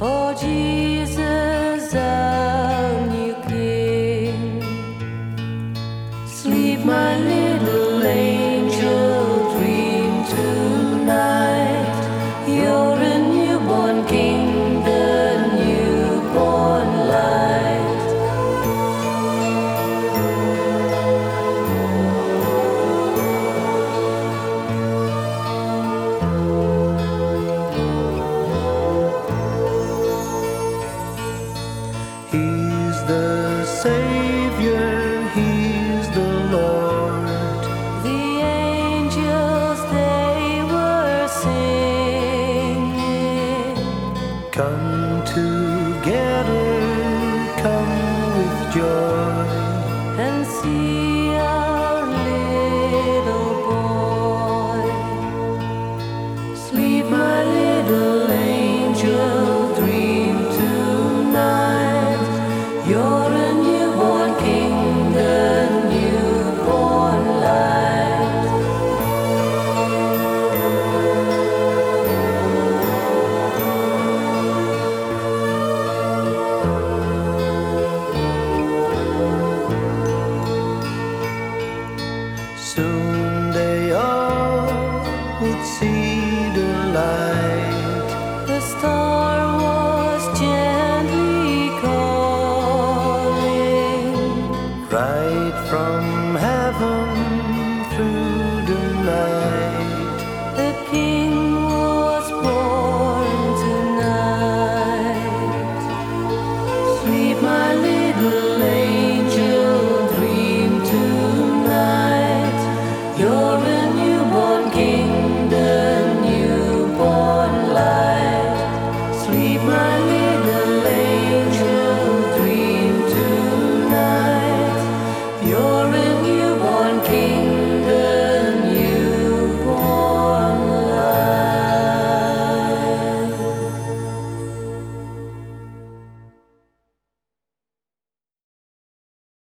For Jesus, our new King. Sleep, my little angel, dream tonight. You're a newborn King, the newborn light. He's the Savior, He's the Lord. The angels, they were singing. Come together